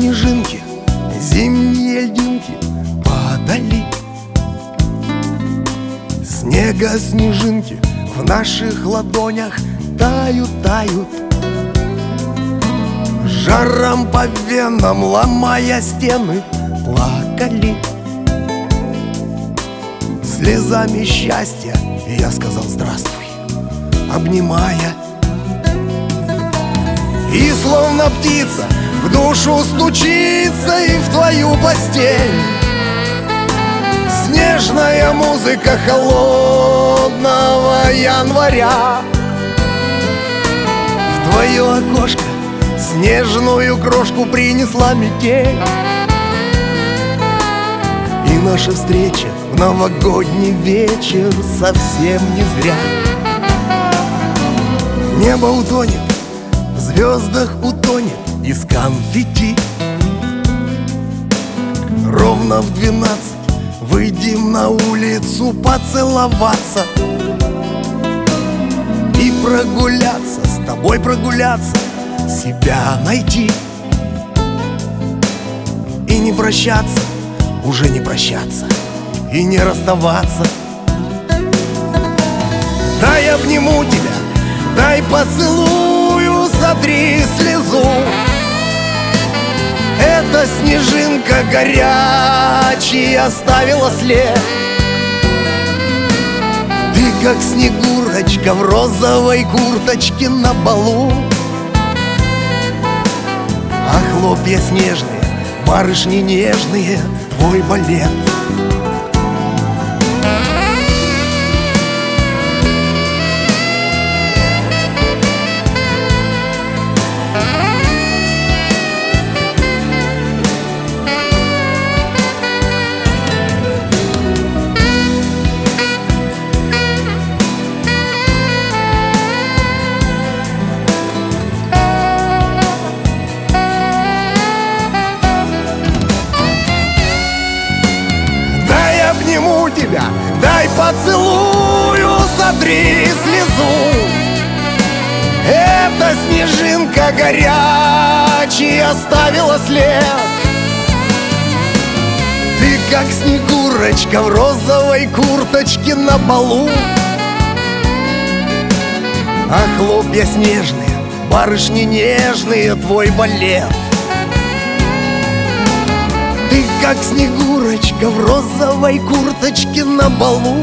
снежинки, зимние льдинки падали. Снега снежинки в наших ладонях тают, тают, жаром по венам ломая стены плакали. Слезами счастья я сказал здравствуй, обнимая. И словно птица в душу стучится и в твою постель снежная музыка холодного января. В твое окошко снежную крошку принесла метель, и наша встреча в новогодний вечер совсем не зря. Небо утонет, в звездах утонет из конфетти. Ровно в 12 выйдем на улицу поцеловаться и прогуляться, с тобой прогуляться, себя найти. И не прощаться, уже не прощаться, и не расставаться. Дай обниму тебя, дай поцелую, сотри слезу. Эта снежинка горячая оставила след. Ты как снегурочка в розовой курточке на балу. А хлопья снежные, барышни нежные, твой балет. Обниму тебя, дай поцелую, сотри слезу. Эта снежинка горячая оставила след. Ты как снегурочка в розовой курточке на балу. А хлопья снежные, барышни нежные, твой балет. Ты как снегурочка в розовой курточке на балу.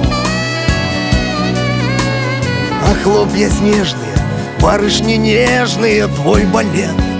А хлопья снежные, барышни нежные, твой балет.